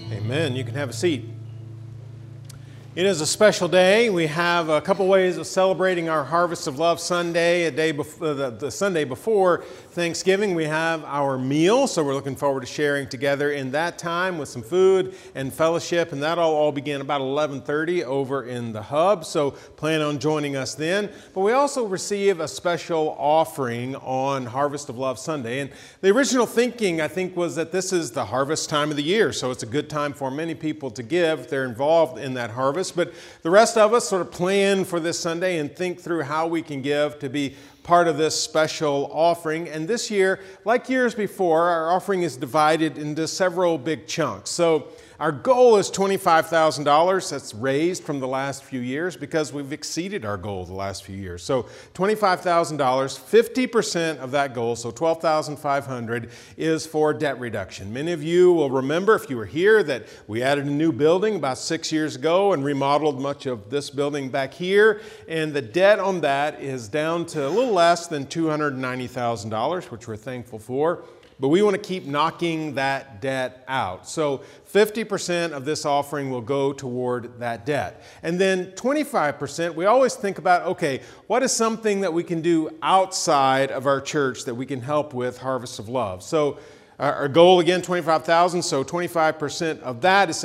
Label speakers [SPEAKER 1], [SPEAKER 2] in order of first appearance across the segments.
[SPEAKER 1] Amen. You can have a seat. It is a special day. We have a couple ways of celebrating our Harvest of Love Sunday. A day before, the Sunday before Thanksgiving, we have our meal. So we're looking forward to sharing together in that time with some food and fellowship. And that'll all begin about 11:30 over in the hub. So plan on joining us then. But we also receive a special offering on Harvest of Love Sunday. And the original thinking, I think, was that this is the harvest time of the year. So it's a good time for many people to give if they're involved in that harvest. But the rest of us sort of plan for this Sunday and think through how we can give to be part of this special offering. And this year, like years before, our offering is divided into several big chunks. So our goal is $25,000. That's raised from the last few years because we've exceeded our goal the last few years. So $25,000, 50% of that goal, so $12,500, is for debt reduction. Many of you will remember, if you were here, that we added a new building about 6 years ago and remodeled much of this building back here. And the debt on that is down to a little less than $290,000, which we're thankful for. But we want to keep knocking that debt out. So 50% of this offering will go toward that debt. And then 25%, we always think about, okay, what is something that we can do outside of our church that we can help with Harvest of Love? So our goal, again, $25,000, so 25% of that is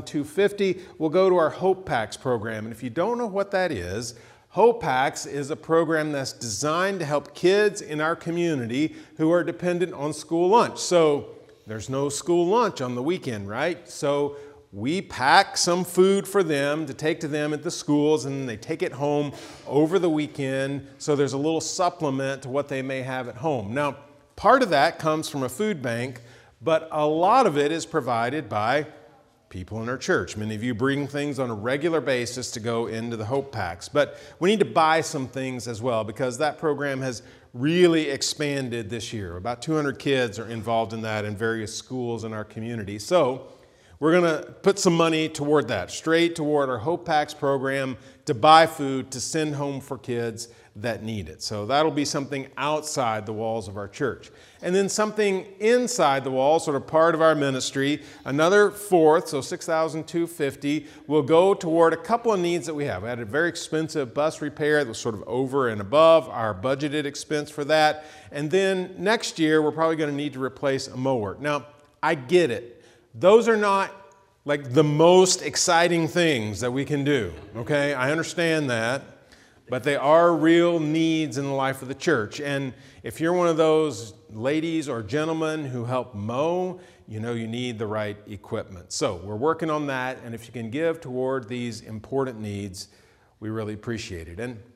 [SPEAKER 1] $6,250 will go to our Hope Packs program. And if you don't know what that is, Hope Packs is a program that's designed to help kids in our community who are dependent on school lunch. So there's no school lunch on the weekend, right? So we pack some food for them to take to them at the schools, and they take it home over the weekend. So there's a little supplement to what they may have at home. Now, part of that comes from a food bank, but a lot of it is provided by people in our church. Many of you bring things on a regular basis to go into the Hope Packs. But we need to buy some things as well because that program has really expanded this year. About 200 kids are involved in that in various schools in our community. So we're going to put some money toward that, straight toward our Hope Packs program to buy food to send home for kids that need it. So that'll be something outside the walls of our church. And then something inside the walls, sort of part of our ministry, another fourth, so $6,250, will go toward a couple of needs that we have. We had a very expensive bus repair that was sort of over and above our budgeted expense for that. And then next year, we're probably going to need to replace a mower. Now, I get it. Those are not like the most exciting things that we can do, okay? I understand that. But they are real needs in the life of the church. And if you're one of those ladies or gentlemen who help mow, you know you need the right equipment. So we're working on that. And if you can give toward these important needs, we really appreciate it. And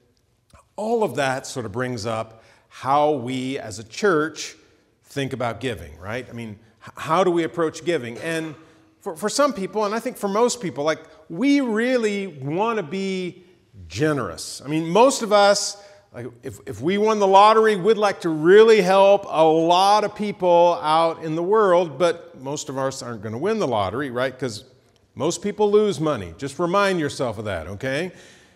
[SPEAKER 1] all of that sort of brings up how we as a church think about giving, right? I mean, how do we approach giving? And for some people, and I think for most people, like we really want to be generous. I mean, most of us, like if we won the lottery, we'd like to really help a lot of people out in the world, but most of us aren't going to win the lottery, right? Because most people lose money. Just remind yourself of that, okay?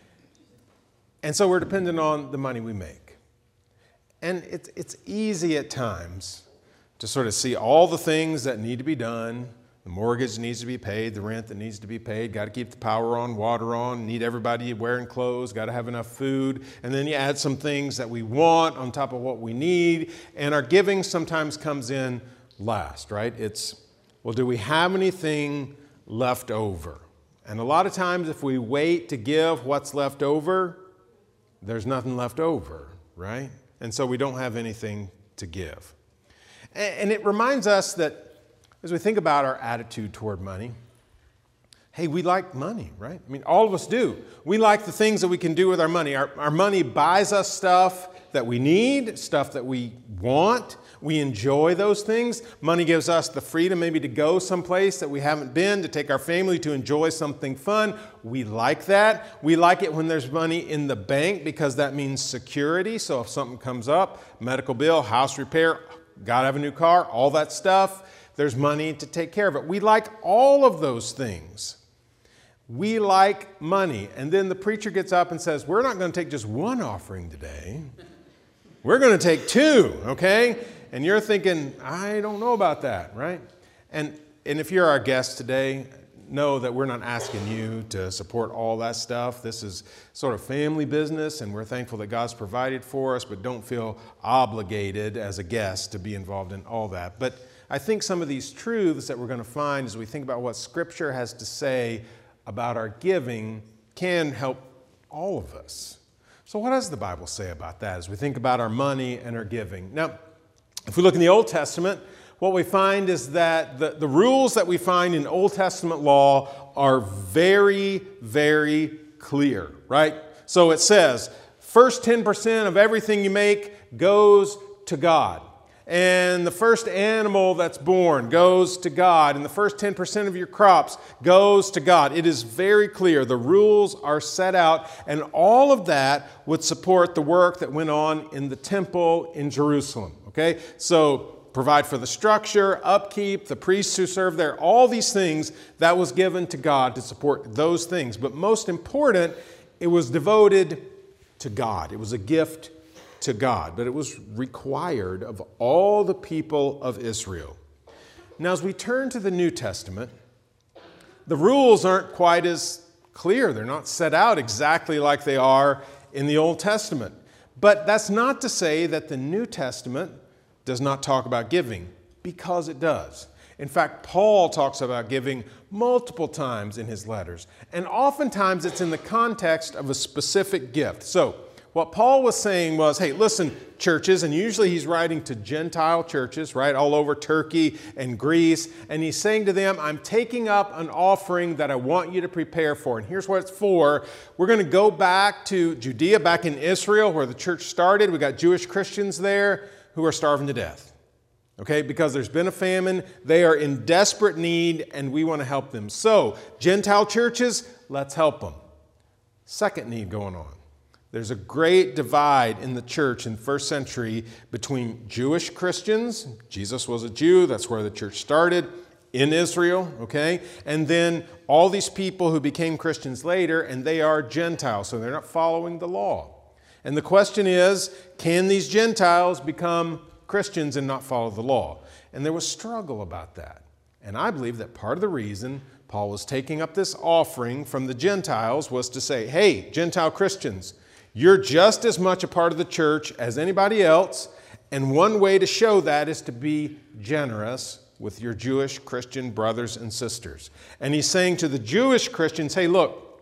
[SPEAKER 1] And so we're dependent on the money we make. And it's easy at times to sort of see all the things that need to be done. The mortgage needs to be paid, the rent that needs to be paid, got to keep the power on, water on, need everybody wearing clothes, got to have enough food. And then you add some things that we want on top of what we need. And our giving sometimes comes in last, right? It's, well, do we have anything left over? And a lot of times if we wait to give what's left over, there's nothing left over, right? And so we don't have anything to give. And it reminds us that as we think about our attitude toward money, hey, we like money, right? I mean, all of us do. We like the things that we can do with our money. Our money buys us stuff that we need, stuff that we want. We enjoy those things. Money gives us the freedom maybe to go someplace that we haven't been, to take our family to enjoy something fun. We like that. We like it when there's money in the bank because that means security. So if something comes up, medical bill, house repair, got to have a new car, all that stuff, there's money to take care of it. We like all of those things. We like money. And then the preacher gets up and says, we're not going to take just one offering today. We're going to take two, okay? And you're thinking, I don't know about that, right? And And if you're our guest today, know that we're not asking you to support all that stuff. This is sort of family business, and we're thankful that God's provided for us, but don't feel obligated as a guest to be involved in all that. But I think some of these truths that we're going to find as we think about what Scripture has to say about our giving can help all of us. So what does the Bible say about that as we think about our money and our giving? Now, if we look in the Old Testament, what we find is that the rules that we find in Old Testament law are very, very clear, right? So it says, first 10% of everything you make goes to God. And the first animal that's born goes to God. And the first 10% of your crops goes to God. It is very clear. The rules are set out. And all of that would support the work that went on in the temple in Jerusalem. Okay? So provide for the structure, upkeep, the priests who serve there, all these things that was given to God to support those things. But most important, it was devoted to God. It was a gift to God, but it was required of all the people of Israel. Now, as we turn to the New Testament, the rules aren't quite as clear. They're not set out exactly like they are in the Old Testament. But that's not to say that the New Testament does not talk about giving, because it does. In fact, Paul talks about giving multiple times in his letters, and oftentimes it's in the context of a specific gift. So, what Paul was saying was, hey, listen, churches, and usually he's writing to Gentile churches, right, all over Turkey and Greece, and he's saying to them, I'm taking up an offering that I want you to prepare for, and here's what it's for. We're going to go back to Judea, back in Israel, where the church started. We got Jewish Christians there who are starving to death, okay, because there's been a famine. They are in desperate need, and we want to help them. So, Gentile churches, let's help them. Second need going on. There's a great divide in the church in the first century between Jewish Christians. Jesus was a Jew. That's where the church started in Israel, okay? And then all these people who became Christians later, and they are Gentiles, so they're not following the law. And the question is, can these Gentiles become Christians and not follow the law? And there was struggle about that. And I believe that part of the reason Paul was taking up this offering from the Gentiles was to say, hey, Gentile Christians, you're just as much a part of the church as anybody else, and one way to show that is to be generous with your Jewish Christian brothers and sisters. And he's saying to the Jewish Christians, hey, look,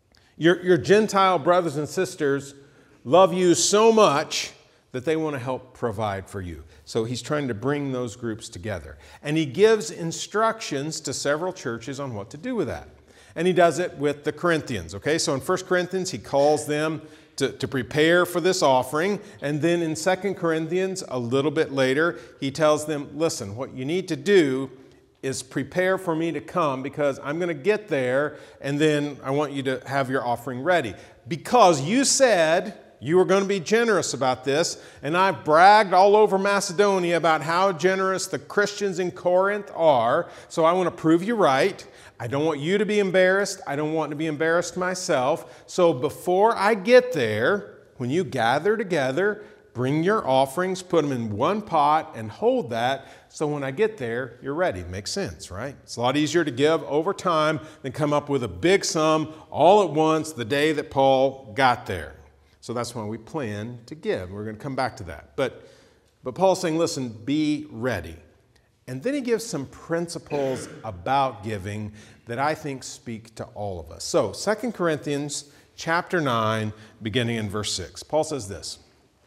[SPEAKER 1] your Gentile brothers and sisters love you so much that they want to help provide for you. So he's trying to bring those groups together. And he gives instructions to several churches on what to do with that. And he does it with the Corinthians, okay? So in 1 Corinthians, he calls them to prepare for this offering. And then in 2 Corinthians, a little bit later, he tells them, listen, what you need to do is prepare for me to come, because I'm going to get there, and then I want you to have your offering ready. Because you said you were going to be generous about this, and I've bragged all over Macedonia about how generous the Christians in Corinth are, so I want to prove you right. I don't want you to be embarrassed. I don't want to be embarrassed myself. So before I get there, when you gather together, bring your offerings, put them in one pot, and hold that, so when I get there, you're ready. Makes sense, right? It's a lot easier to give over time than come up with a big sum all at once the day that Paul got there. So that's why we plan to give. We're going to come back to that. But Paul's saying, listen, be ready. And then he gives some principles about giving that I think speak to all of us. So 2 Corinthians chapter 9, beginning in verse 6. Paul says this,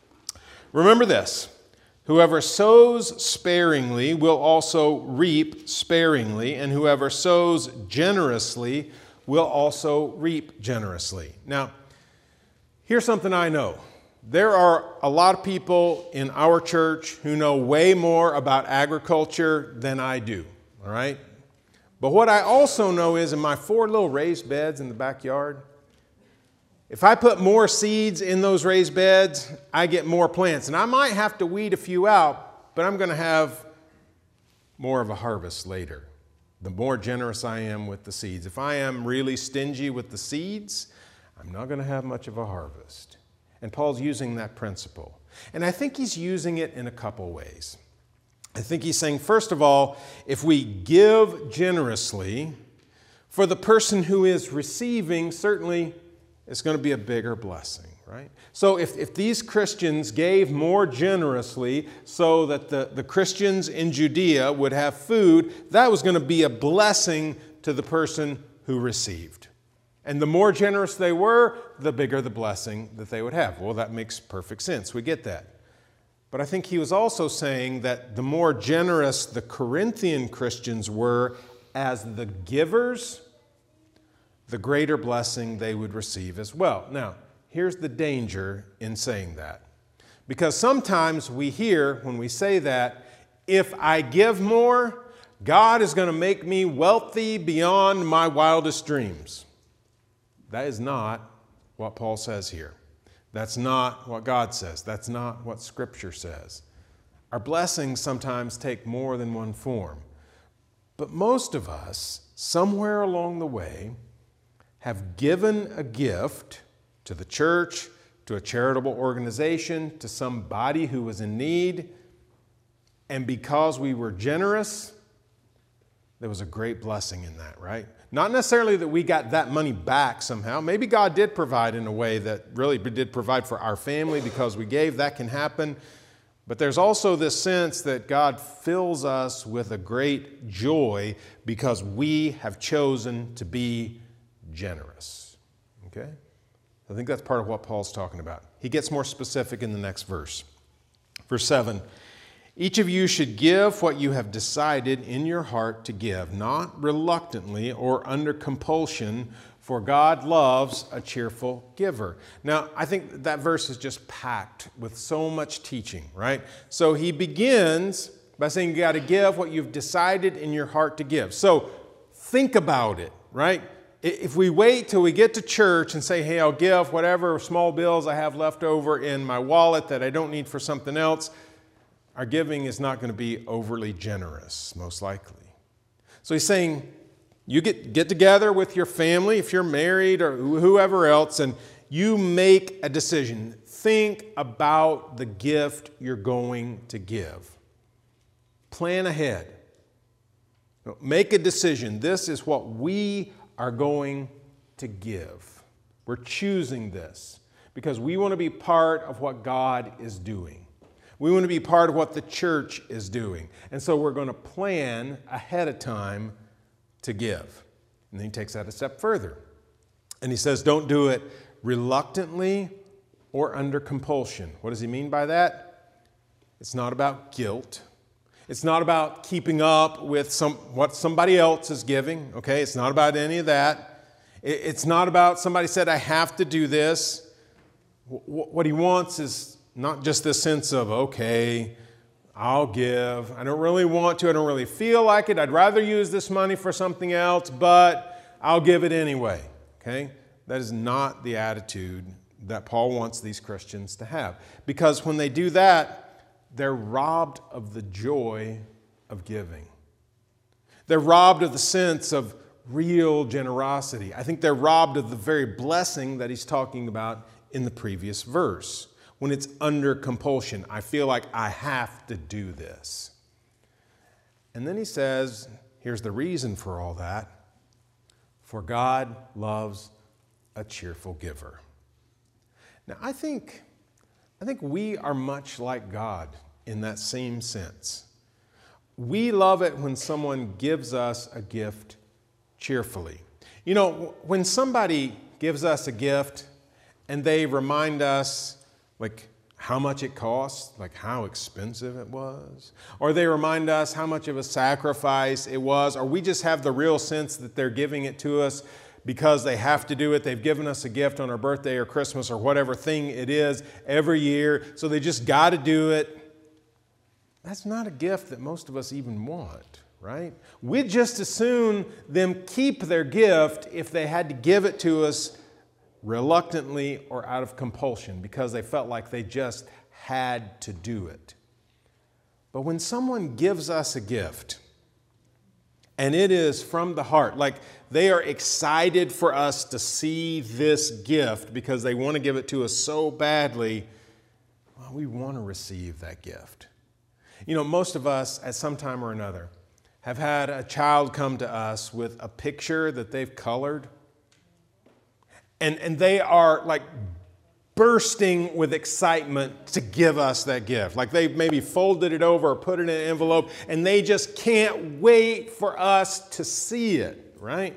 [SPEAKER 1] remember this, whoever sows sparingly will also reap sparingly, and whoever sows generously will also reap generously. Now, here's something I know. There are a lot of people in our church who know way more about agriculture than I do, all right? But what I also know is in my 4 little raised beds in the backyard, if I put more seeds in those raised beds, I get more plants. And I might have to weed a few out, but I'm going to have more of a harvest later, the more generous I am with the seeds. If I am really stingy with the seeds, I'm not going to have much of a harvest. And Paul's using that principle. And I think he's using it in a couple ways. I think he's saying, first of all, if we give generously, for the person who is receiving, certainly it's going to be a bigger blessing, right? So if these Christians gave more generously so that the Christians in Judea would have food, that was going to be a blessing to the person who received. And the more generous they were, the bigger the blessing that they would have. Well, that makes perfect sense. We get that. But I think he was also saying that the more generous the Corinthian Christians were as the givers, the greater blessing they would receive as well. Now, here's the danger in saying that. Because sometimes we hear, when we say that, if I give more, God is going to make me wealthy beyond my wildest dreams. That is not what Paul says here. That's not what God says. That's not what Scripture says. Our blessings sometimes take more than one form. But most of us, somewhere along the way, have given a gift to the church, to a charitable organization, to somebody who was in need, and because we were generous, there was a great blessing in that, right? Not necessarily that we got that money back somehow. Maybe God did provide in a way that really did provide for our family because we gave. That can happen. But there's also this sense that God fills us with a great joy because we have chosen to be generous. Okay? I think that's part of what Paul's talking about. He gets more specific in the next verse. Verse 7. Each of you should give what you have decided in your heart to give, not reluctantly or under compulsion, for God loves a cheerful giver. Now, I think that verse is just packed with so much teaching, right? So he begins by saying you got to give what you've decided in your heart to give. So think about it, right? If we wait till we get to church and say, hey, I'll give whatever small bills I have left over in my wallet that I don't need for something else, our giving is not going to be overly generous, most likely. So he's saying, you get together with your family, if you're married or whoever else, and you make a decision. Think about the gift you're going to give. Plan ahead. Make a decision. This is what we are going to give. We're choosing this because we want to be part of what God is doing. We want to be part of what the church is doing. And so we're going to plan ahead of time to give. And then he takes that a step further. And he says, don't do it reluctantly or under compulsion. What does he mean by that? It's not about guilt. It's not about keeping up with what somebody else is giving. Okay, it's not about any of that. It's not about somebody said, I have to do this. What he wants is not just this sense of, okay, I'll give. I don't really want to. I don't really feel like it. I'd rather use this money for something else, but I'll give it anyway. Okay? That is not the attitude that Paul wants these Christians to have. Because when they do that, they're robbed of the joy of giving. They're robbed of the sense of real generosity. I think they're robbed of the very blessing that he's talking about in the previous verse. When it's under compulsion, I feel like I have to do this. And then he says, here's the reason for all that. For God loves a cheerful giver. Now, I think we are much like God in that same sense. We love it when someone gives us a gift cheerfully. You know, when somebody gives us a gift and they remind us like how much it cost, like how expensive it was, or they remind us how much of a sacrifice it was, or we just have the real sense that they're giving it to us because they have to do it. They've given us a gift on our birthday or Christmas or whatever thing it is every year, so they just got to do it. That's not a gift that most of us even want, right? We'd just as soon them keep their gift if they had to give it to us reluctantly or out of compulsion because they felt like they just had to do it. But when someone gives us a gift and it is from the heart, like they are excited for us to see this gift because they want to give it to us so badly, well, we want to receive that gift. You know, most of us at some time or another have had a child come to us with a picture that they've colored, and they are like bursting with excitement to give us that gift. Like they've maybe folded it over or put it in an envelope, and they just can't wait for us to see it, right?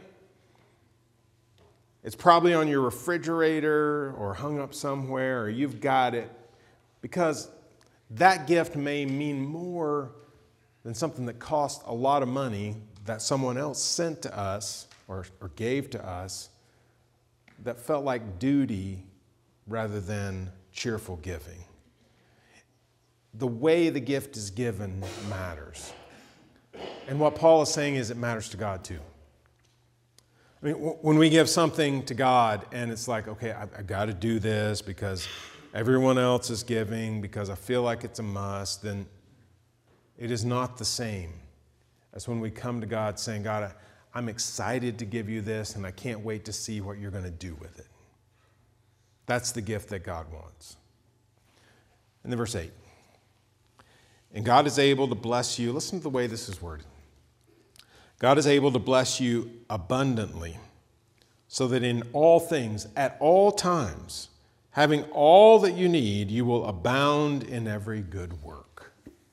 [SPEAKER 1] It's probably on your refrigerator or hung up somewhere, or you've got it, because that gift may mean more than something that cost a lot of money that someone else sent to us or gave to us that felt like duty rather than cheerful giving. The way the gift is given matters. And what Paul is saying is it matters to God too. I mean, when we give something to God and it's like, okay, I've got to do this because everyone else is giving, because I feel like it's a must, then it is not the same as when we come to God saying, God, I'm excited to give you this and I can't wait to see what you're going to do with it. That's the gift that God wants. And then verse 8. And God is able to bless you. Listen to the way this is worded. God is able to bless you abundantly, so that in all things, at all times, having all that you need, you will abound in every good work.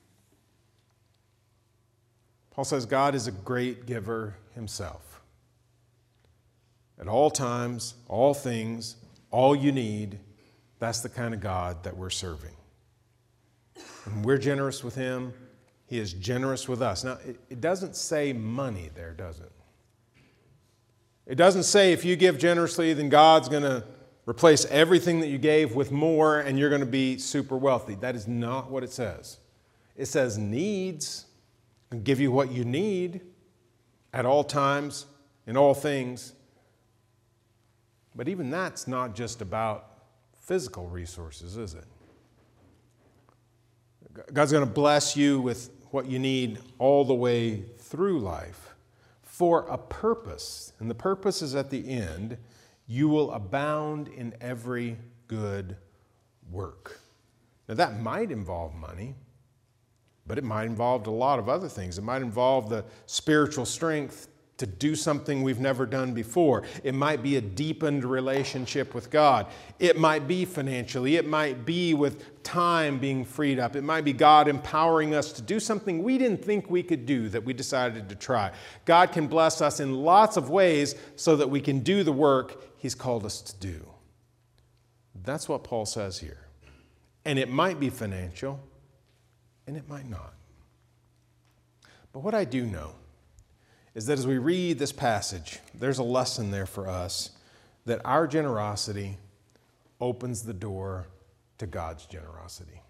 [SPEAKER 1] Paul says God is a great giver himself. At all times, all things, all you need, that's the kind of God that we're serving. When we're generous with him, he is generous with us. Now, it doesn't say money there, does it? It doesn't say if you give generously, then God's going to replace everything that you gave with more and you're going to be super wealthy. That is not what it says. It says needs and give you what you need at all times, in all things. But even that's not just about physical resources, is it? God's going to bless you with what you need all the way through life for a purpose. And the purpose is at the end, you will abound in every good work. Now that might involve money, but it might involve a lot of other things. It might involve the spiritual strength to do something we've never done before. It might be a deepened relationship with God. It might be financially. It might be with time being freed up. It might be God empowering us to do something we didn't think we could do that we decided to try. God can bless us in lots of ways so that we can do the work he's called us to do. That's what Paul says here. And it might be financial, and it might not. But what I do know is that as we read this passage, there's a lesson there for us that our generosity opens the door to God's generosity.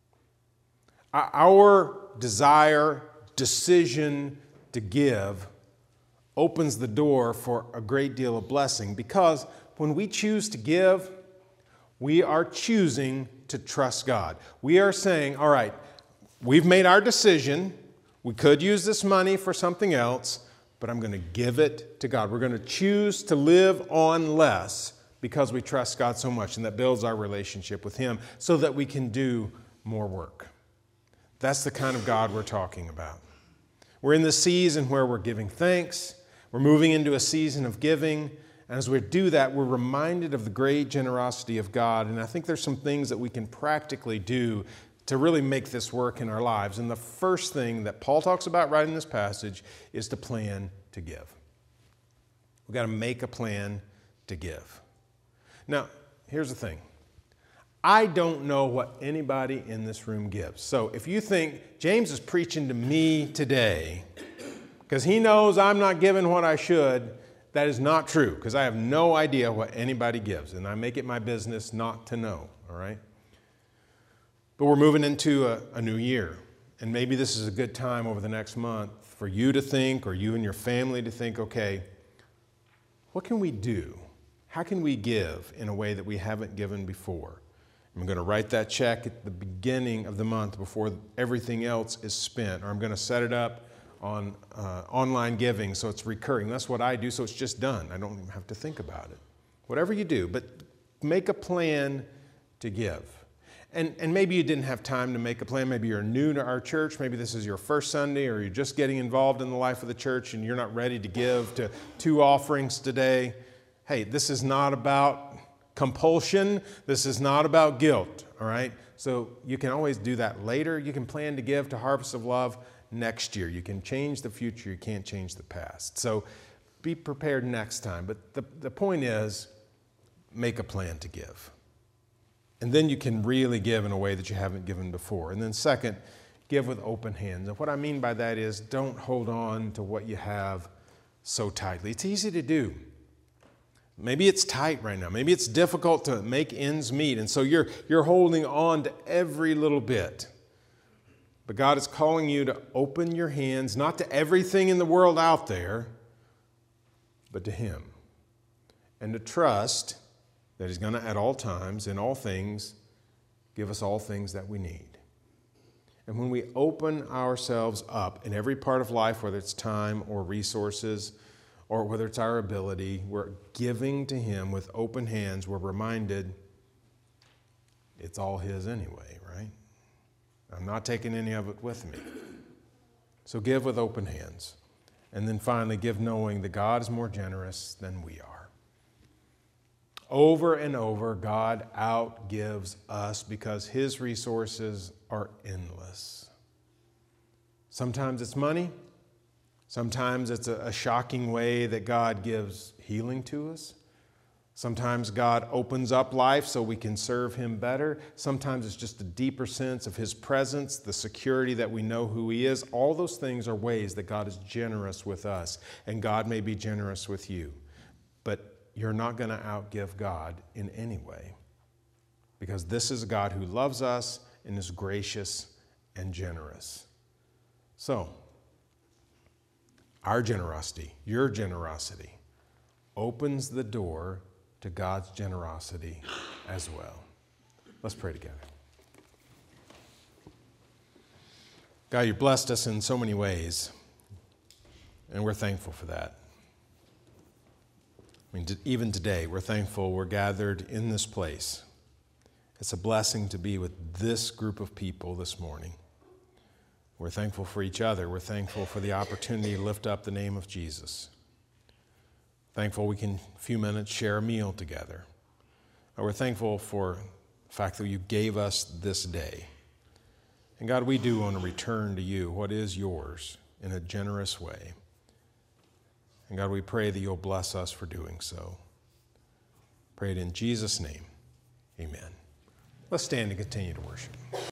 [SPEAKER 1] Our desire, decision to give opens the door for a great deal of blessing, because when we choose to give, we are choosing to trust God. We are saying, all right, we've made our decision. We could use this money for something else, but I'm going to give it to God. We're going to choose to live on less because we trust God so much, and that builds our relationship with him so that we can do more work. That's the kind of God we're talking about. We're in the season where we're giving thanks. We're moving into a season of giving. And as we do that, we're reminded of the great generosity of God. And I think there's some things that we can practically do to really make this work in our lives. And the first thing that Paul talks about right in this passage is to plan to give. We've got to make a plan to give. Now, here's the thing. I don't know what anybody in this room gives. So if you think James is preaching to me today because he knows I'm not giving what I should, that is not true, because I have no idea what anybody gives, and I make it my business not to know, all right? But we're moving into a new year, and maybe this is a good time over the next month for you to think, or you and your family to think, okay, what can we do? How can we give in a way that we haven't given before? I'm going to write that check at the beginning of the month before everything else is spent, or I'm going to set it up on online giving so it's recurring. That's what I do, so it's just done. I don't even have to think about it. Whatever you do, but make a plan to give. And maybe you didn't have time to make a plan. Maybe you're new to our church. Maybe this is your first Sunday, or you're just getting involved in the life of the church and you're not ready to give to 2 offerings today. Hey, this is not about compulsion. This is not about guilt, all right? So you can always do that later. You can plan to give to Harvest of Love next year. You can change the future. You can't change the past. So be prepared next time. But the point is, make a plan to give. And then you can really give in a way that you haven't given before. And then second, give with open hands. And what I mean by that is don't hold on to what you have so tightly. It's easy to do. Maybe it's tight right now. Maybe it's difficult to make ends meet. And so you're holding on to every little bit. But God is calling you to open your hands, not to everything in the world out there, but to Him. And to trust that He's going to, at all times, in all things, give us all things that we need. And when we open ourselves up in every part of life, whether it's time or resources, or whether it's our ability, we're giving to Him with open hands. We're reminded it's all His anyway, right? I'm not taking any of it with me. So give with open hands. And then finally, give knowing that God is more generous than we are. Over and over, God outgives us because His resources are endless. Sometimes it's money. Sometimes it's a shocking way that God gives healing to us. Sometimes God opens up life so we can serve Him better. Sometimes it's just a deeper sense of His presence, the security that we know who He is. All those things are ways that God is generous with us, and God may be generous with you. But you're not going to outgive God in any way, because this is a God who loves us and is gracious and generous. So, our generosity, your generosity, opens the door to God's generosity as well. Let's pray together. God, you blessed us in so many ways, and we're thankful for that. I mean, even today, we're thankful we're gathered in this place. It's a blessing to be with this group of people this morning. We're thankful for each other. We're thankful for the opportunity to lift up the name of Jesus. Thankful we can, a few minutes, share a meal together. And we're thankful for the fact that you gave us this day. And God, we do want to return to you what is yours in a generous way. And God, we pray that you'll bless us for doing so. Pray it in Jesus' name. Amen. Let's stand and continue to worship.